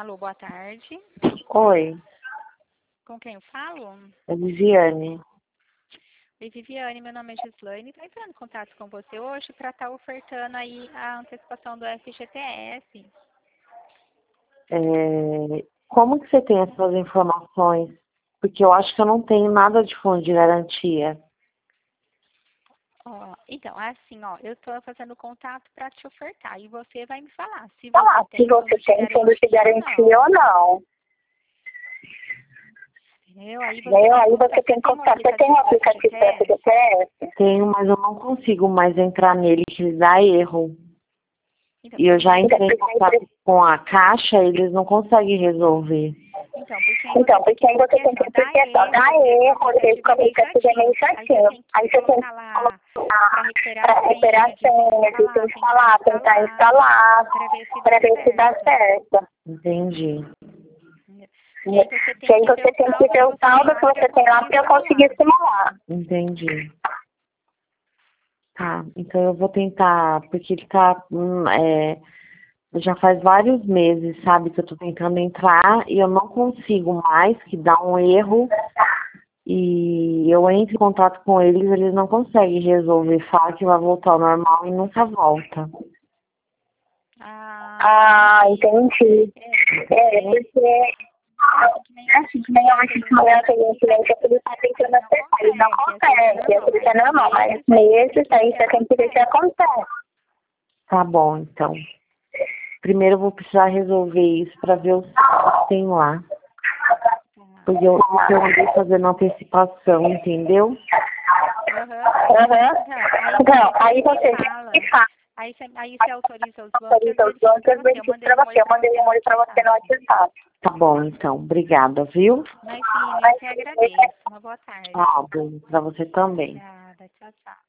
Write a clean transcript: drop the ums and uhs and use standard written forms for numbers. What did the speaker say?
Alô, boa tarde. Oi, Com quem eu falo? é Viviane. Oi, Viviane, meu nome é Gislaine. Estou entrando em contato com você hoje para estar ofertando aí a antecipação do FGTS. Como que você tem essas informações? Porque eu acho que eu não tenho nada de fundo de garantia. Então, é assim, eu estou fazendo contato para te ofertar e você vai me falar se Falar você se tem você tem fundo de garantia ou não. Entendeu? Aí Aí você tem que contar. Você tem um aplicativo para FGTS? Tenho, mas eu não consigo mais entrar nele, que ele dá erro. Então, E eu já entrei em contato com a Caixa, eles não conseguem resolver. Então, porque aí você tem que porque só dá erro, você fica meio certinho. Aí você tem que colocar para recuperar recuperar a senha, desinstalar, tentar instalar, para ver se dá certo. Entendi. E aí Que aí você tem que ver o saldo que você tem lá para eu conseguir simular. Entendi. Tá, então eu vou tentar, porque ele tá, já faz vários meses, sabe, que eu tô tentando entrar e eu não consigo mais, que dá um erro, e eu entro em contato com eles não conseguem resolver, fala que vai voltar ao normal e nunca volta. Entendi. Porque assim, que nem eu acho que mulher que a gente ele está tentando acertar, ele não consegue, isso é normal, mas meses aí você tem que ver se acontece. Tá bom, então. Primeiro eu vou precisar resolver isso para ver o que tem lá. Porque eu andei fazendo antecipação, entendeu? Então, aí você fala. Aí você autoriza os bancos, Autoriza os bancos, eu verifico para você. Eu mandei um oi para você no WhatsApp. Tá bom, então. Obrigada, viu? Imagina, eu que agradeço. Uma boa tarde. Tá bom, pra você também. Obrigada, tchau, tchau.